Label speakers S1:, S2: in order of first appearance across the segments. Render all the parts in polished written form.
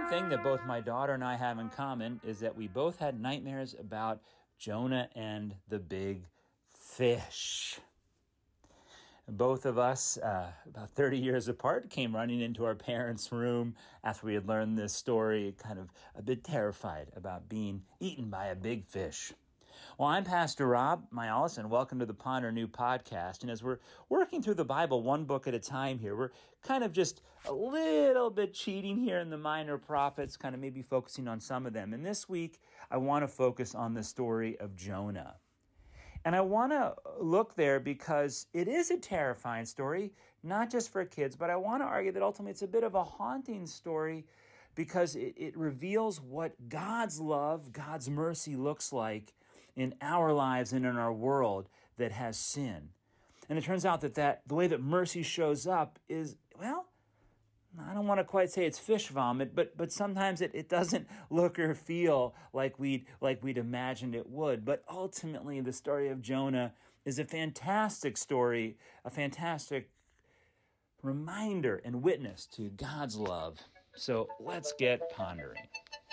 S1: one thing that both my daughter and I have in common is that we both had nightmares about Jonah and the big fish. Both of us, about 30 years apart, came running into our parents' room after we had learned this story, kind of a bit terrified about being eaten by a big fish. Well, I'm Pastor Rob Myalis, and welcome to the Ponder New podcast. And as we're working through the Bible one book at a time here, we're kind of just a little bit cheating here in the minor prophets, kind of maybe focusing on some of them. And this week, I want to focus on the story of Jonah. And I want to look there because it is a terrifying story, not just for kids, but I want to argue that ultimately it's a bit of a haunting story because it reveals what God's love, God's mercy looks like in our lives and in our world that has sin. And it turns out that the way that mercy shows up is, well, I don't want to quite say it's fish vomit, but sometimes it doesn't look or feel like we'd imagined it would. But ultimately, the story of Jonah is a fantastic story, a fantastic reminder and witness to God's love. So let's get pondering.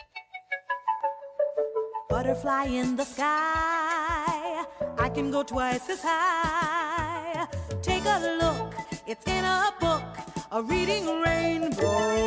S2: Butterfly in the sky, I can go twice as high. Take a look, it's in a book, a reading rainbow.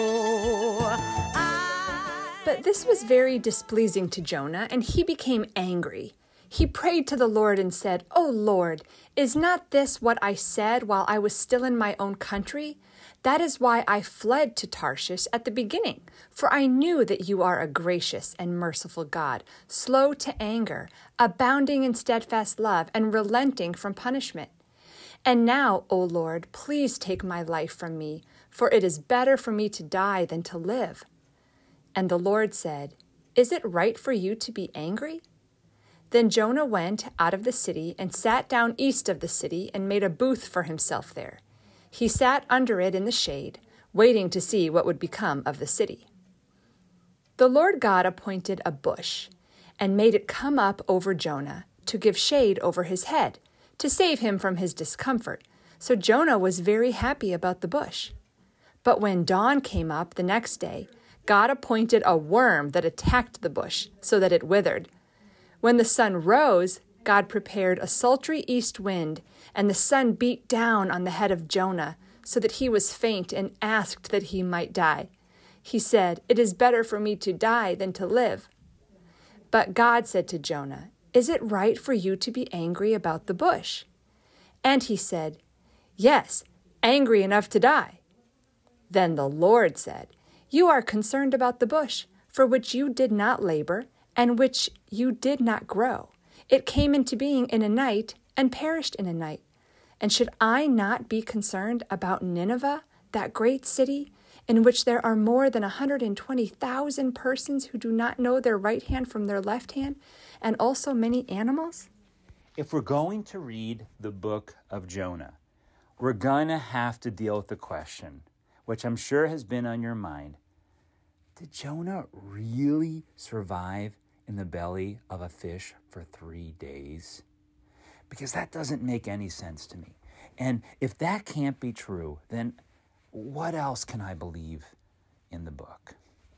S3: But this was very displeasing to Jonah, and he became angry. He prayed to the Lord and said, "O Lord, is not this what I said while I was still in my own country? That is why I fled to Tarshish at the beginning, for I knew that you are a gracious and merciful God, slow to anger, abounding in steadfast love, and relenting from punishment. And now, O Lord, please take my life from me, for it is better for me to die than to live." And the Lord said, "Is it right for you to be angry?" Then Jonah went out of the city and sat down east of the city and made a booth for himself there. He sat under it in the shade, waiting to see what would become of the city. The Lord God appointed a bush and made it come up over Jonah to give shade over his head, to save him from his discomfort. So Jonah was very happy about the bush. But when dawn came up the next day, God appointed a worm that attacked the bush so that it withered. When the sun rose, God prepared a sultry east wind, and the sun beat down on the head of Jonah so that he was faint and asked that he might die. He said, "It is better for me to die than to live." But God said to Jonah, "Is it right for you to be angry about the bush?" And he said, "Yes, angry enough to die." Then the Lord said, "You are concerned about the bush, for which you did not labor, and which you did not grow. It came into being in a night and perished in a night. And should I not be concerned about Nineveh, that great city, in which there are more than 120,000 persons who do not know their right hand from their left hand, and also many animals?"
S1: If we're going to read the book of Jonah, we're going to have to deal with the question, which I'm sure has been on your mind. Did Jonah really survive in the belly of a fish for 3 days? Because that doesn't make any sense to me. And if that can't be true, then what else can I believe in the book?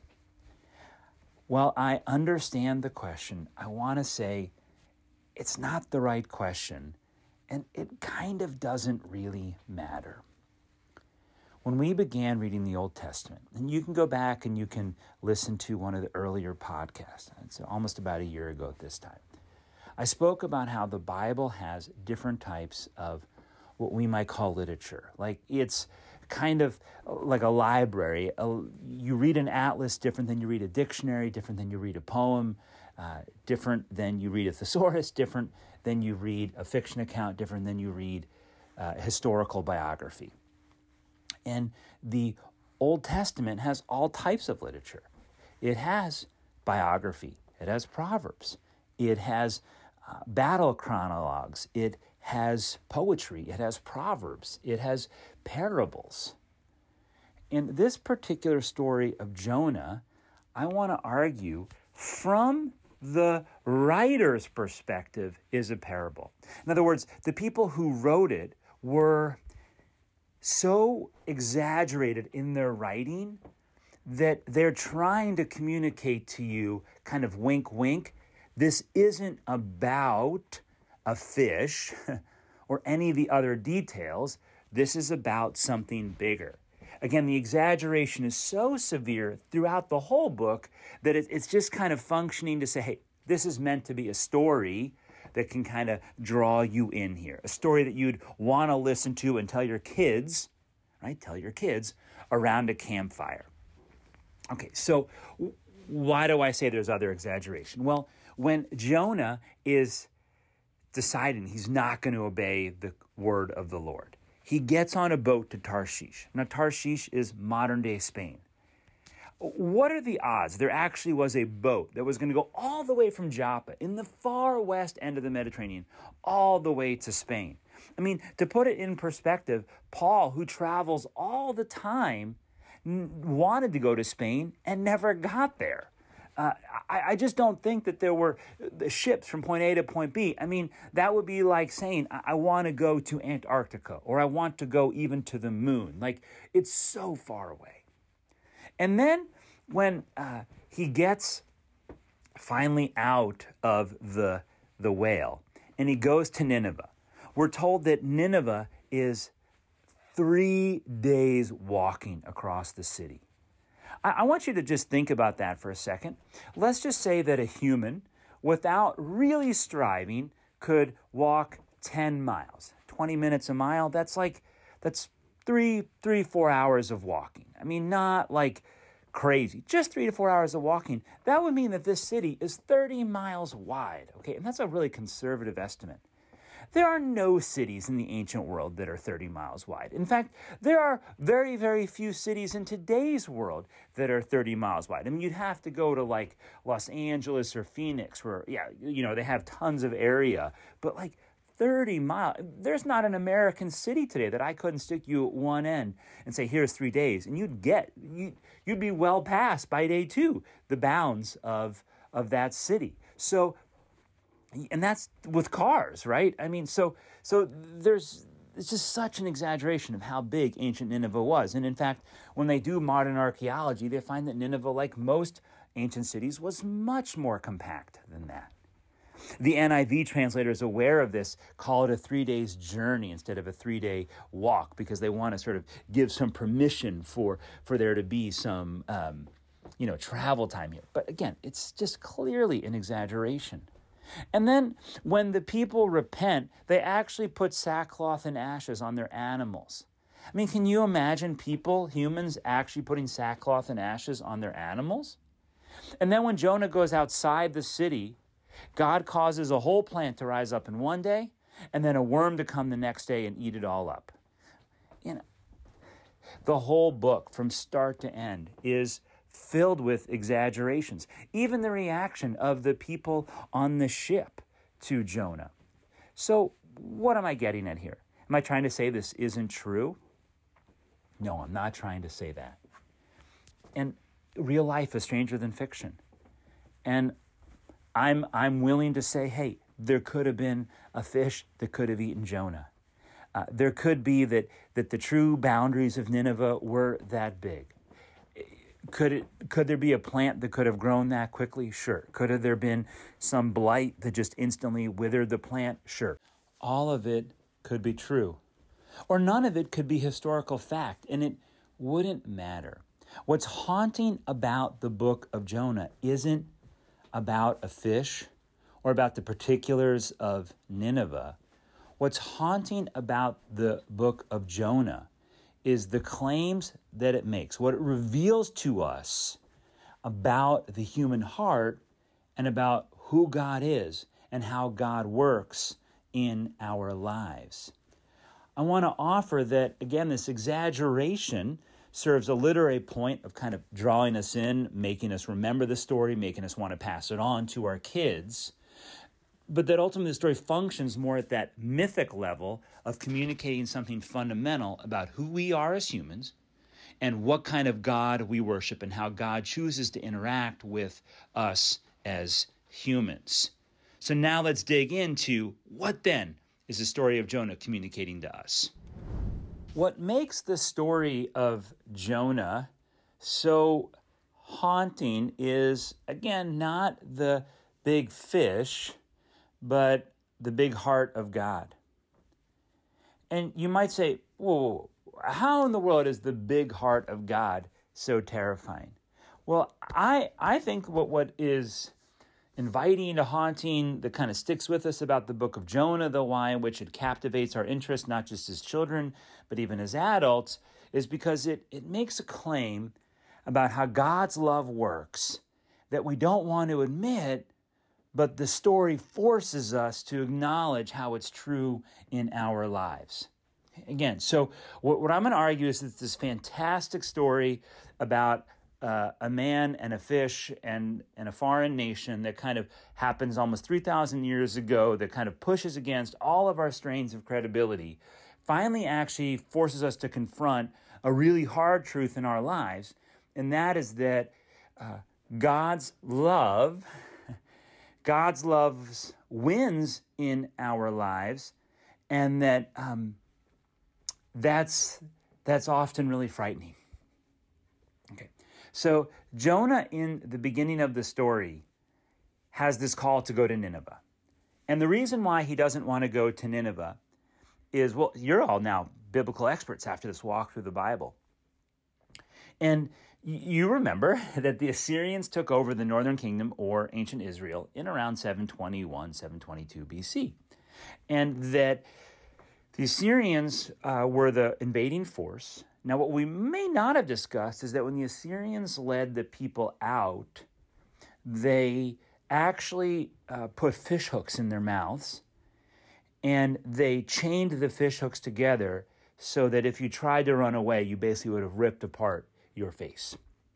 S1: While I understand the question, I want to say it's not the right question, and it kind of doesn't really matter. When we began reading the Old Testament, and you can go back and you can listen to one of the earlier podcasts, it's almost about a year ago at this time, I spoke about how the Bible has different types of what we might call literature. Like it's kind of like a library. You read an atlas different than you read a dictionary, different than you read a poem, different than you read a thesaurus, different than you read a fiction account, different than you read a historical biography. And the Old Testament has all types of literature. It has biography. It has proverbs. It has battle chronologues. It has poetry. It has proverbs. It has parables. In this particular story of Jonah, I want to argue from the writer's perspective is a parable. In other words, the people who wrote it were so exaggerated in their writing that they're trying to communicate to you, kind of wink, wink, this isn't about a fish or any of the other details. This is about something bigger. Again, the exaggeration is so severe throughout the whole book that it's just kind of functioning to say, hey, this is meant to be a story that can kind of draw you in here. A story that you'd want to listen to and tell your kids, right? Tell your kids around a campfire. Okay, so why do I say there's other exaggeration? Well, when Jonah is deciding he's not going to obey the word of the Lord, he gets on a boat to Tarshish. Now, Tarshish is modern-day Spain. What are the odds there actually was a boat that was going to go all the way from Joppa in the far west end of the Mediterranean all the way to Spain? I mean, to put it in perspective, Paul, who travels all the time, wanted to go to Spain and never got there. I just don't think that there were ships from point A to point B. I mean, that would be like saying, I want to go to Antarctica, or I want to go even to the moon. Like, it's so far away. And then when he gets finally out of the whale and he goes to Nineveh, we're told that Nineveh is 3 days walking across the city. I want you to just think about that for a second. Let's just say that a human, without really striving, could walk 10 miles, 20 minutes a mile. That's 4 hours of walking. I mean, not like crazy, just 3 to 4 hours of walking. That would mean that this city is 30 miles wide. Okay, and that's a really conservative estimate. There are no cities in the ancient world that are 30 miles wide. In fact, there are very, very few cities in today's world that are 30 miles wide. I mean, you'd have to go to like Los Angeles or Phoenix where, they have tons of area. But like 30 miles, there's not an American city today that I couldn't stick you at one end and say, here's 3 days. And you'd be well past by day 2 the bounds of that city. So, and that's with cars, right? I mean, so it's just such an exaggeration of how big ancient Nineveh was. And in fact, when they do modern archaeology, they find that Nineveh, like most ancient cities, was much more compact than that. The NIV translator is aware of this, call it a 3 days journey instead of a 3-day walk, because they want to sort of give some permission for there to be some, travel time here. But again, it's just clearly an exaggeration. And then when the people repent, they actually put sackcloth and ashes on their animals. I mean, can you imagine humans actually putting sackcloth and ashes on their animals? And then when Jonah goes outside the city, God causes a whole plant to rise up in one day, and then a worm to come the next day and eat it all up. The whole book from start to end is filled with exaggerations. Even the reaction of the people on the ship to Jonah. So what am I getting at here? Am I trying to say this isn't true? No, I'm not trying to say that. And real life is stranger than fiction. And I'm willing to say, hey, there could have been a fish that could have eaten Jonah. There could be that the true boundaries of Nineveh were that big. Could there be a plant that could have grown that quickly? Sure. Could have there been some blight that just instantly withered the plant? Sure. All of it could be true. Or none of it could be historical fact, and it wouldn't matter. What's haunting about the book of Jonah isn't about a fish or about the particulars of Nineveh. What's haunting about the book of Jonah is the claims that it makes, what it reveals to us about the human heart and about who God is and how God works in our lives. I want to offer that, again, this exaggeration serves a literary point of kind of drawing us in, making us remember the story, making us want to pass it on to our kids. But that ultimately the story functions more at that mythic level of communicating something fundamental about who we are as humans and what kind of God we worship and how God chooses to interact with us as humans. So now let's dig into what then is the story of Jonah communicating to us. What makes the story of Jonah so haunting is, again, not the big fish, but the big heart of God. And you might say, whoa, how in the world is the big heart of God so terrifying? Well, I think what is inviting to haunting that kind of sticks with us about the book of Jonah, the why in which it captivates our interest, not just as children, but even as adults, is because it makes a claim about how God's love works that we don't want to admit, but the story forces us to acknowledge how it's true in our lives. Again, so what I'm going to argue is that this fantastic story about a man and a fish and a foreign nation that kind of happens almost 3,000 years ago, that kind of pushes against all of our strains of credibility, finally actually forces us to confront a really hard truth in our lives, and that is that God's love wins in our lives, and that that's often really frightening. Okay, so Jonah in the beginning of the story has this call to go to Nineveh. And the reason why he doesn't want to go to Nineveh is, well, you're all now biblical experts after this walk through the Bible. And you remember that the Assyrians took over the northern kingdom, or ancient Israel, in around 721, 722 BC. And that the Assyrians were the invading force. Now, what we may not have discussed is that when the Assyrians led the people out, they actually put fish hooks in their mouths, and they chained the fish hooks together so that if you tried to run away, you basically would have ripped apart your face.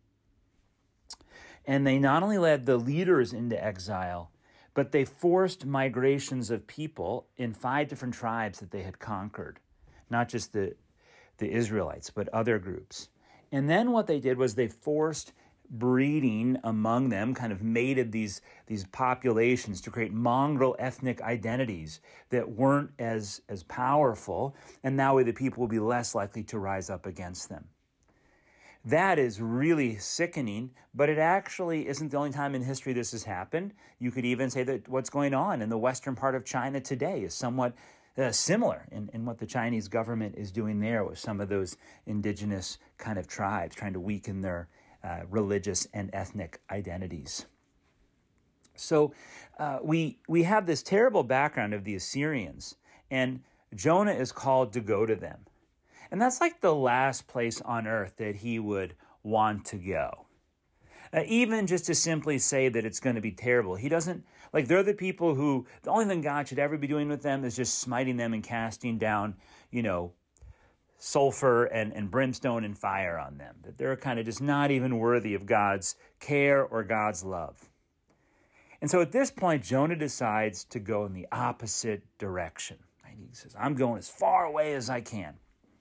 S1: And they not only led the leaders into exile, but they forced migrations of people in 5 different tribes that they had conquered, not just the Israelites, but other groups. And then what they did was they forced breeding among them, kind of mated these populations to create mongrel ethnic identities that weren't as powerful, and that way the people will be less likely to rise up against them. That is really sickening, but it actually isn't the only time in history this has happened. You could even say that what's going on in the western part of China today is somewhat similar in what the Chinese government is doing there with some of those indigenous kind of tribes, trying to weaken their religious and ethnic identities. So we have this terrible background of the Assyrians, and Jonah is called to go to them. And that's like the last place on earth that he would want to go. Even just to simply say that it's going to be terrible. He doesn't, like, they're the people who, the only thing God should ever be doing with them is just smiting them and casting down, sulfur and brimstone and fire on them. That they're kind of just not even worthy of God's care or God's love. And so at this point, Jonah decides to go in the opposite direction. He says, I'm going as far away as I can.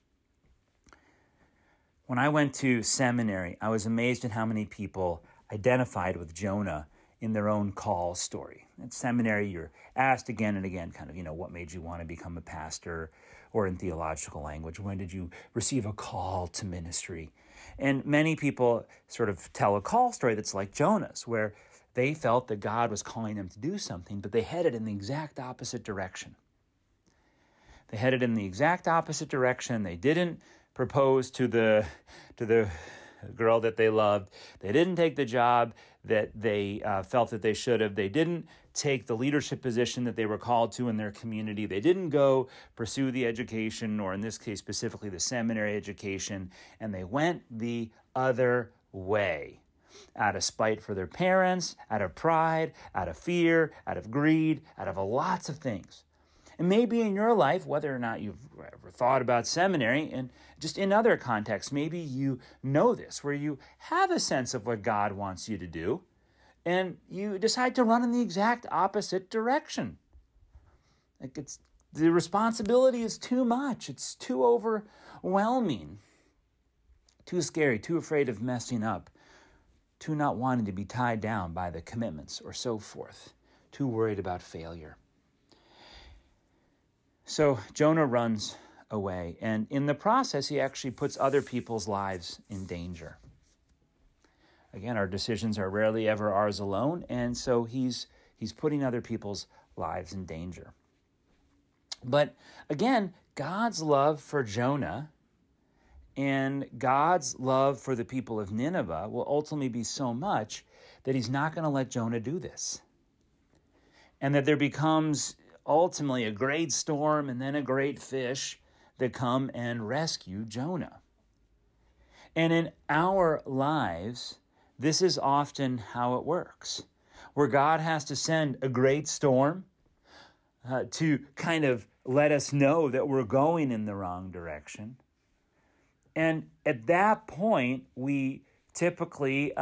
S1: When I went to seminary, I was amazed at how many people identified with Jonah in their own call story. At seminary, you're asked again and again, kind of, what made you want to become a pastor? Or in theological language, when did you receive a call to ministry? And many people sort of tell a call story that's like Jonah's, where they felt that God was calling them to do something, but they headed in the exact opposite direction. They headed in the exact opposite direction. They didn't propose to the girl that they loved. They didn't take the job that they felt that they should have. They didn't take the leadership position that they were called to in their community. They didn't go pursue the education, or in this case specifically the seminary education, and they went the other way. Out of spite for their parents, out of pride, out of fear, out of greed, out of lots of things. And maybe in your life, whether or not you've ever thought about seminary, and just in other contexts, maybe you know this, where you have a sense of what God wants you to do, and you decide to run in the exact opposite direction. Like the responsibility is too much. It's too overwhelming, too scary, too afraid of messing up, too not wanting to be tied down by the commitments or so forth, too worried about failure. So Jonah runs away, and in the process, he actually puts other people's lives in danger. Again, our decisions are rarely ever ours alone, and so he's putting other people's lives in danger. But again, God's love for Jonah and God's love for the people of Nineveh will ultimately be so much that he's not going to let Jonah do this. And that there becomes ultimately a great storm and then a great fish that come and rescue Jonah. And in our lives, this is often how it works, where God has to send a great storm to kind of let us know that we're going in the wrong direction. And at that point, we typically,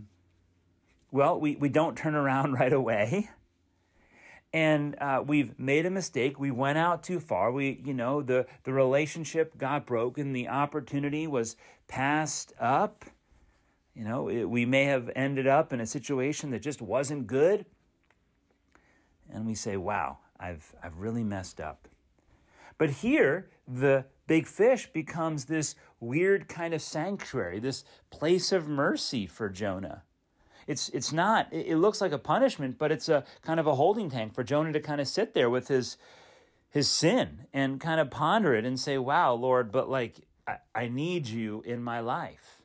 S1: we don't turn around right away. And we've made a mistake. We went out too far. The relationship got broken. The opportunity was passed up. We may have ended up in a situation that just wasn't good. And we say, wow, I've really messed up. But here, the big fish becomes this weird kind of sanctuary, this place of mercy for Jonah. It's not, it looks like a punishment, but it's a kind of a holding tank for Jonah to kind of sit there with his sin and kind of ponder it and say, wow, Lord, but I need you in my life.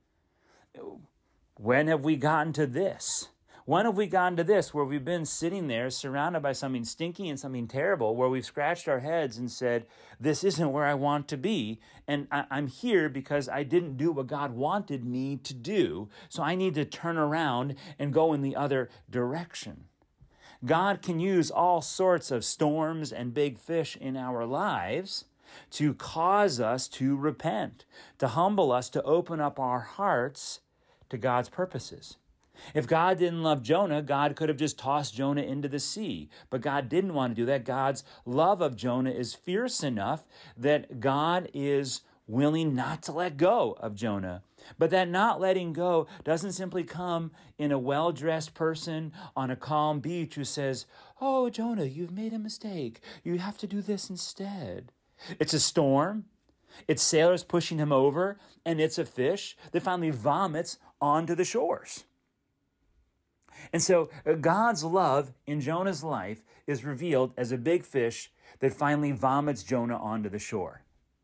S1: When have we gotten to this? When have we gotten to this where we've been sitting there surrounded by something stinky and something terrible, where we've scratched our heads and said, this isn't where I want to be, and I'm here because I didn't do what God wanted me to do, so I need to turn around and go in the other direction. God can use all sorts of storms and big fish in our lives to cause us to repent, to humble us, to open up our hearts to God's purposes. If God didn't love Jonah, God could have just tossed Jonah into the sea. But God didn't want to do that. God's love of Jonah is fierce enough that God is willing not to let go of Jonah. But that not letting go doesn't simply come in a well-dressed person on a calm beach who says, oh, Jonah, you've made a mistake. You have to do this instead. It's a storm. It's sailors pushing him over, and it's a fish that finally vomits onto the shores. And so God's love in Jonah's life is revealed as a big fish that finally vomits Jonah onto the shore.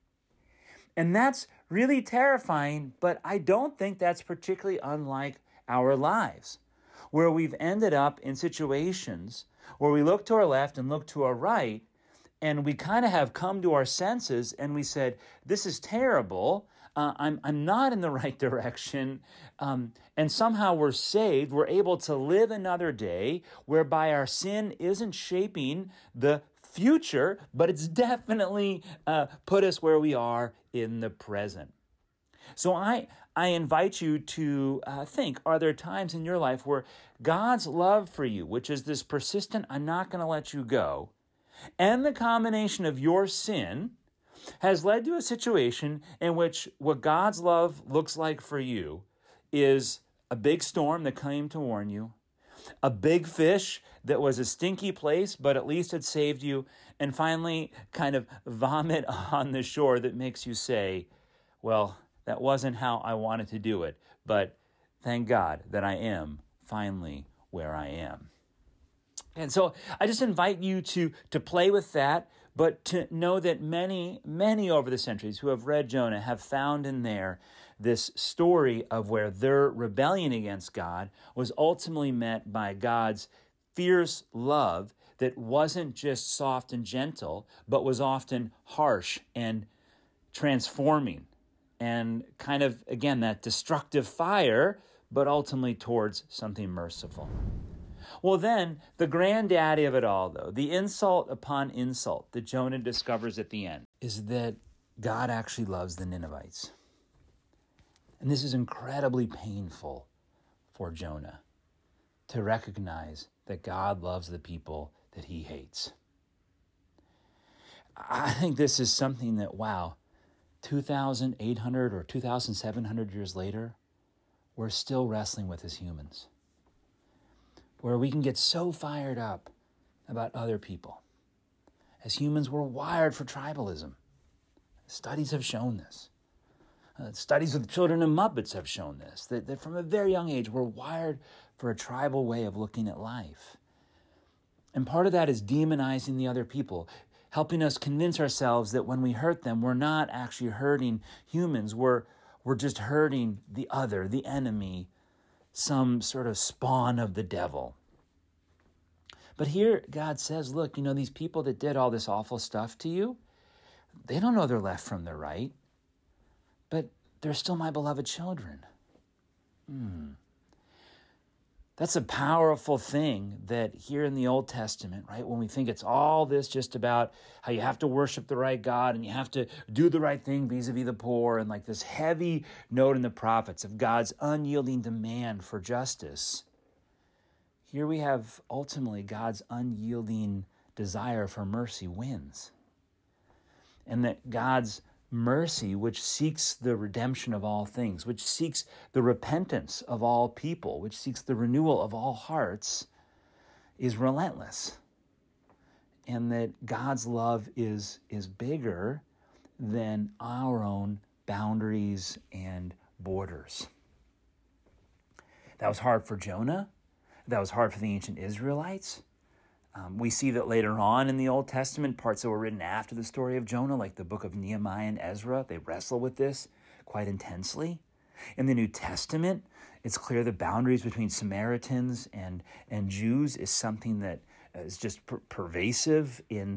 S1: And that's really terrifying, but I don't think that's particularly unlike our lives, where we've ended up in situations where we look to our left and look to our right, and we kind of have come to our senses and we said, this is terrible. I'm not in the right direction. And somehow we're saved. We're able to live another day whereby our sin isn't shaping the future, but it's definitely put us where we are in the present. So I invite you to think, are there times in your life where God's love for you, which is this persistent, I'm not going to let you go, and the combination of your sin has led to a situation in which what God's love looks like for you is a big storm that came to warn you, a big fish that was a stinky place, but at least it saved you, and finally kind of vomit on the shore that makes you say, well, that wasn't how I wanted to do it, but thank God that I am finally where I am. And so I just invite you to play with that, but to know that many, many over the centuries who have read Jonah have found in there this story of where their rebellion against God was ultimately met by God's fierce love that wasn't just soft and gentle, but was often harsh and transforming and kind of, again, that destructive fire, but ultimately towards something merciful. Well, then, the granddaddy of it all, though, the insult upon insult that Jonah discovers at the end, is that God actually loves the Ninevites. And this is incredibly painful for Jonah, to recognize that God loves the people that he hates. I think this is something that, 2,800 or 2,700 years later, we're still wrestling with as humans, where we can get so fired up about other people. As humans, we're wired for tribalism. Studies have shown this. Studies with children and Muppets have shown this, that from a very young age, we're wired for a tribal way of looking at life. And part of that is demonizing the other people, helping us convince ourselves that when we hurt them, we're not actually hurting humans. We're just hurting the other, the enemy, some sort of spawn of the devil. But here God says, look, these people that did all this awful stuff to you, they don't know their left from their right, but they're still my beloved children. That's a powerful thing that here in the Old Testament, right, when we think it's all this just about how you have to worship the right God and you have to do the right thing vis-a-vis the poor, and like this heavy note in the prophets of God's unyielding demand for justice. Here we have ultimately God's unyielding desire for mercy wins. And that God's mercy, which seeks the redemption of all things, which seeks the repentance of all people, which seeks the renewal of all hearts, is relentless. And that God's love is bigger than our own boundaries and borders. That was hard for Jonah. That was hard for the ancient Israelites. We see that later on in the Old Testament, parts that were written after the story of Jonah, like the book of Nehemiah and Ezra, they wrestle with this quite intensely. In the New Testament, it's clear the boundaries between Samaritans and Jews is something that is just pervasive in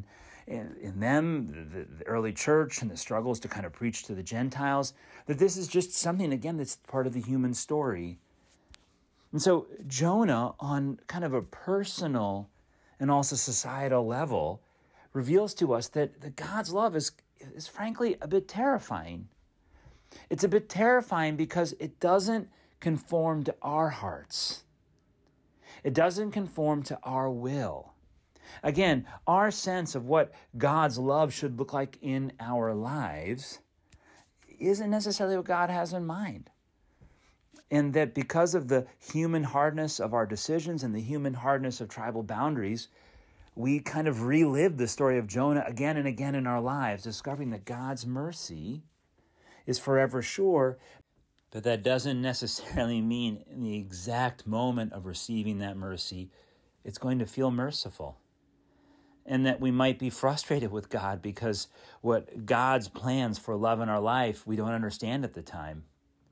S1: them, the early church, and the struggles to kind of preach to the Gentiles, that this is just something, again, that's part of the human story. And so Jonah, on kind of a personal and also societal level, reveals to us that God's love is frankly a bit terrifying. It's a bit terrifying because it doesn't conform to our hearts. It doesn't conform to our will. Again, our sense of what God's love should look like in our lives isn't necessarily what God has in mind. And that because of the human hardness of our decisions and the human hardness of tribal boundaries, we kind of relive the story of Jonah again and again in our lives, discovering that God's mercy is forever sure, but that doesn't necessarily mean in the exact moment of receiving that mercy, it's going to feel merciful. And that we might be frustrated with God because what God's plans for love in our life, we don't understand at the time.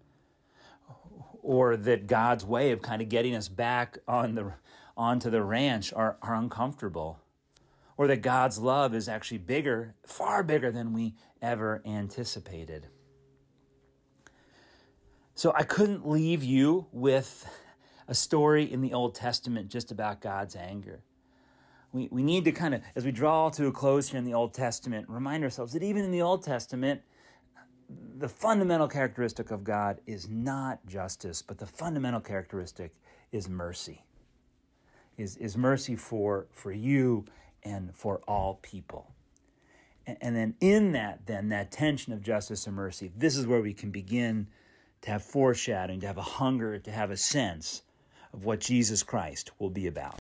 S1: Or that God's way of kind of getting us back onto the ranch are uncomfortable. Or that God's love is actually bigger, far bigger than we ever anticipated. So I couldn't leave you with a story in the Old Testament just about God's anger. We need to kind of, as we draw to a close here in the Old Testament, remind ourselves that even in the Old Testament, the fundamental characteristic of God is not justice, but the fundamental characteristic is mercy. Is mercy for you and for all people. And then in that tension of justice and mercy, this is where we can begin to have foreshadowing, to have a hunger, to have a sense of what Jesus Christ will be about.